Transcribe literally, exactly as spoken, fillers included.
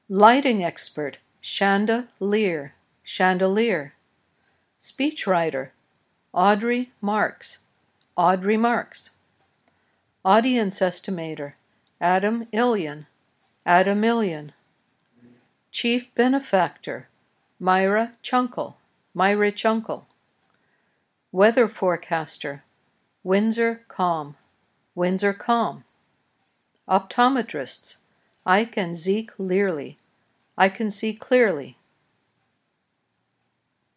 Lighting expert, Shanda Lear, Chandelier. Speechwriter, Audrey Marks, Audrey Marks. Audience estimator, Adam Illian, Adam Illian. Chief benefactor, Myra Chunkel, Myra Chunkel. Weather forecaster, Windsor Calm, Windsor Calm. Optometrists, Ike and Zeke Learley, I Can See Clearly.